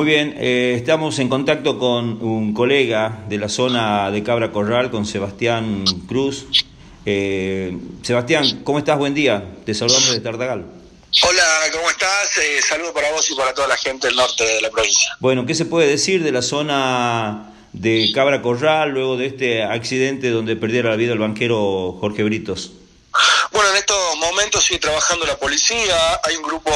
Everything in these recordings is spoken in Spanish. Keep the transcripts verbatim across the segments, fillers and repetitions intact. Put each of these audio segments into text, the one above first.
Muy bien, eh, estamos en contacto con un colega de la zona de Cabra Corral, con Sebastián Cruz. Eh, Sebastián, ¿cómo estás? Buen día, te saludamos de Tartagal. Hola, ¿cómo estás? Eh, saludo para vos y para toda la gente del norte de la provincia. Bueno, ¿qué se puede decir de la zona de Cabra Corral luego de este accidente donde perdiera la vida el banquero Jorge Britos? Bueno, en estos momentos sigue trabajando la policía, hay un grupo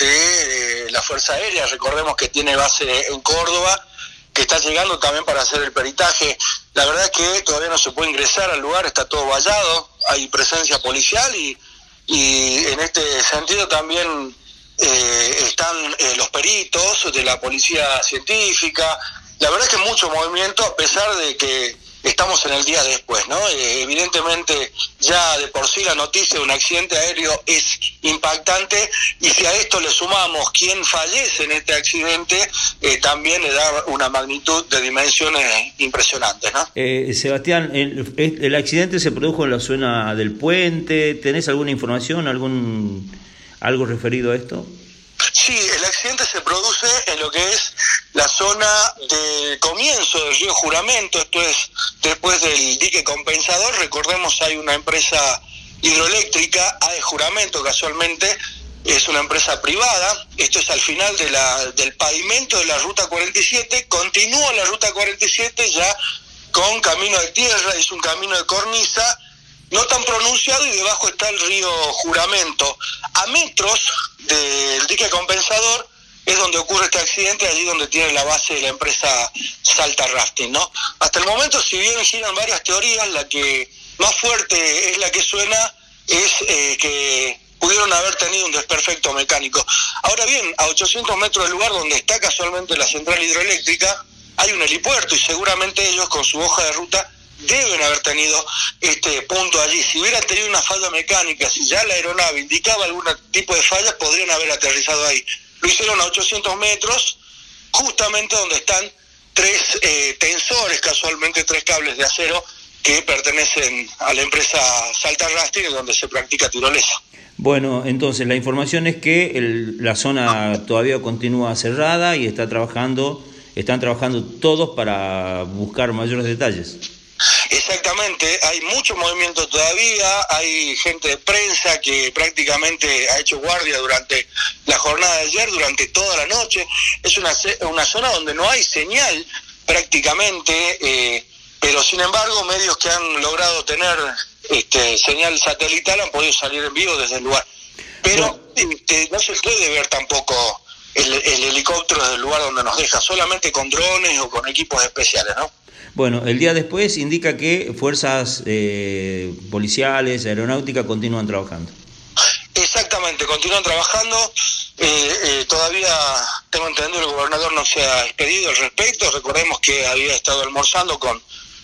de eh, la Fuerza Aérea, recordemos que tiene base en Córdoba, que está llegando también para hacer el peritaje. La verdad es que todavía no se puede ingresar al lugar, está todo vallado, hay presencia policial y, y en este sentido también eh, están eh, los peritos de la policía científica. La verdad es que mucho movimiento, a pesar de que estamos en el día después, ¿no? Eh, evidentemente ya de por sí la noticia de un accidente aéreo es impactante, y si a esto le sumamos quién fallece en este accidente, eh, también le da una magnitud de dimensiones impresionantes, ¿no? Eh, Sebastián, el, el accidente se produjo en la zona del puente. ¿Tenés alguna información, algún algo referido a esto? Sí, el accidente se produce en lo que es la zona del comienzo del río Juramento, esto es después del dique compensador. Recordemos, hay una empresa hidroeléctrica, A E Juramento, casualmente es una empresa privada. Esto es al final de la, del pavimento de la ruta cuarenta y siete, continúa la ruta cuarenta y siete ya con camino de tierra, es un camino de cornisa, no tan pronunciado, y debajo está el río Juramento. A metros del dique compensador es donde ocurre este accidente, allí donde tiene la base de la empresa Salta Rafting, ¿no? Hasta el momento, si bien giran varias teorías, la que más fuerte es la que suena, es eh, que pudieron haber tenido un desperfecto mecánico. Ahora bien, a ochocientos metros del lugar donde está casualmente la central hidroeléctrica, hay un helipuerto, y seguramente ellos con su hoja de ruta deben haber tenido este punto allí. Si hubiera tenido una falla mecánica, si ya la aeronave indicaba algún tipo de falla, podrían haber aterrizado ahí. Lo hicieron a ochocientos metros, justamente donde están tres eh, tensores, casualmente tres cables de acero que pertenecen a la empresa Salta Rafting, donde se practica tirolesa. Bueno, entonces la información es que el, la zona todavía continúa cerrada y está trabajando, están trabajando todos para buscar mayores detalles. Exactamente, hay mucho movimiento todavía, hay gente de prensa que prácticamente ha hecho guardia durante la jornada de ayer, durante toda la noche. Es una, una zona donde no hay señal prácticamente, eh, pero sin embargo medios que han logrado tener este, señal satelital han podido salir en vivo desde el lugar. Pero este, no se puede ver tampoco el, el helicóptero desde el lugar donde nos deja, solamente con drones o con equipos especiales, ¿no? Bueno, el día después indica que fuerzas eh, policiales, aeronáutica continúan trabajando. Exactamente, continúan trabajando. Eh, eh, todavía tengo entendido el gobernador no se ha expedido al respecto. Recordemos que había estado almorzando con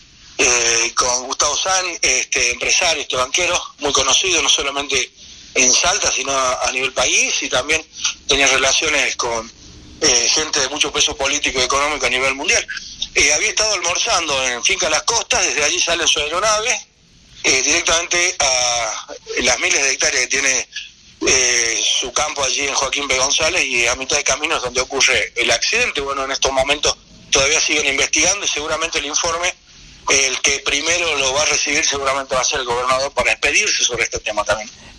eh, con Gustavo San, este empresario, este banquero, muy conocido no solamente en Salta, sino a, a nivel país, y también tenía relaciones con eh, gente de mucho peso político y económico a nivel mundial. Eh, había estado almorzando en Finca Las Costas, desde allí sale su aeronave eh, directamente a las miles de hectáreas que tiene eh, su campo allí en Joaquín B. González, y a mitad de camino es donde ocurre el accidente. Bueno, en estos momentos todavía siguen investigando, y seguramente el informe, el que primero lo va a recibir seguramente va a ser el gobernador para expedirse sobre este tema también.